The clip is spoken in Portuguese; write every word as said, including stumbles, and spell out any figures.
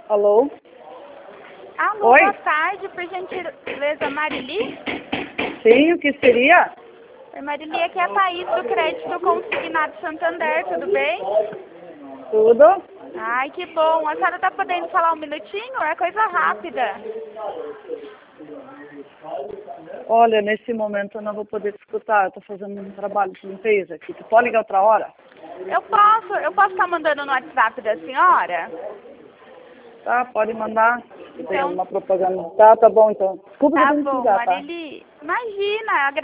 Alô? Alô, Oi? boa tarde, por gentileza, Marili? Sim, o que seria? Oi, Marili, aqui é a Thaís do Crédito Consignado Santander, tudo bem? Tudo? Ai, que bom. A senhora tá podendo falar um minutinho? É coisa rápida. Olha, nesse momento eu não vou poder te escutar, eu tô fazendo um trabalho de limpeza aqui. Tu pode ligar outra hora? Eu posso, eu posso estar mandando no WhatsApp da senhora? Tá, pode mandar. Se tem Então, alguma propaganda. Tá, tá bom então. Desculpa que eu tá tenho que bom, ligar, tá? Marili. Imagina,